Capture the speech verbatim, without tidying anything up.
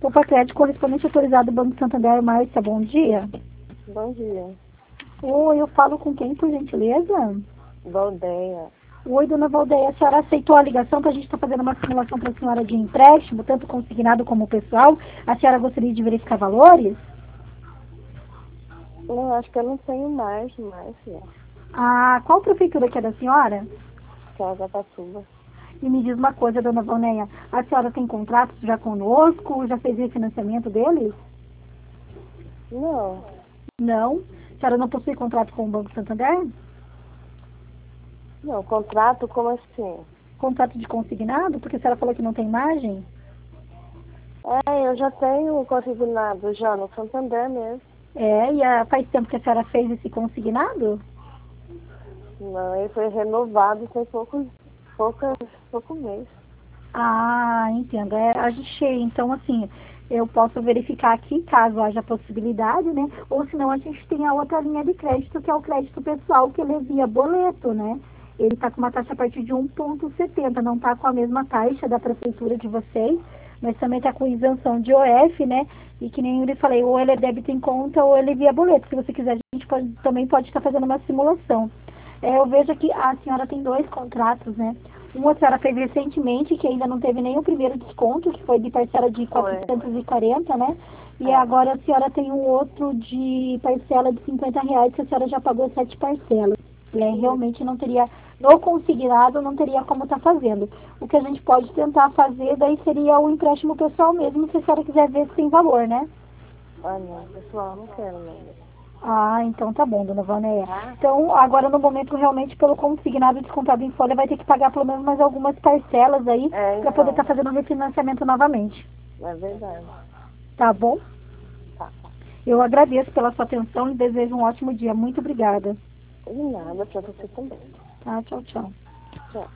Opa, crédito correspondente autorizado do Banco Santander, Márcia, bom dia. Bom dia. Oi, eu falo com quem, por gentileza? Valdeia. Oi, dona Valdeia, a senhora aceitou a ligação que a gente está fazendo uma simulação para a senhora de empréstimo, tanto consignado como pessoal. A senhora gostaria de verificar valores? Não, acho que eu não tenho mais, mais, né? Ah, qual prefeitura que é da senhora? Casa Patuba. E me diz uma coisa, dona Valdeia, a senhora tem contratos já conosco? Já fez refinanciamento deles? Não, Não. A senhora não possui contrato com o Banco Santander? não, contrato como assim? Contrato de consignado? Porque a senhora falou que não tem margem? É, eu já tenho consignado já no Santander mesmo. É, e ah, faz tempo que a senhora fez esse consignado? Não, ele foi renovado tem poucos, poucas, pouco mês. Ah, entendo. É, a gente, então, assim, eu posso verificar aqui, caso haja possibilidade, né? Ou senão a gente tem a outra linha de crédito, que é o crédito pessoal, que ele é via boleto, né? Ele está com uma taxa a partir de um vírgula setenta, não está com a mesma taxa da prefeitura de vocês, mas também está com isenção de O F, né? E que nem eu lhe falei, ou ele é débito em conta ou ele é via boleto. Se você quiser, a gente pode, também pode estar fazendo uma simulação. É, eu vejo que a senhora tem dois contratos, né? Um a senhora fez recentemente, que ainda não teve nem o primeiro desconto, que foi de parcela de Foi. quatrocentos e quarenta, né? E É. agora a senhora tem um outro de parcela de cinquenta reais, que a senhora já pagou sete parcelas. É, realmente não teria, no consignado, não teria como estar fazendo. O que a gente pode tentar fazer, daí seria o empréstimo pessoal mesmo, se a senhora quiser ver se tem valor, né? Ah, não, pessoal, não quero não. Ah, então tá bom, dona Vanéia. Tá? Então, agora no momento, realmente, pelo consignado descontado em folha, vai ter que pagar pelo menos mais algumas parcelas aí, É, para poder então, estar fazendo o refinanciamento novamente. é verdade. Tá bom? Tá. Eu agradeço pela sua atenção e desejo um ótimo dia. Muito obrigada. De nada pra você também. Tá, tchau, tchau. Tchau.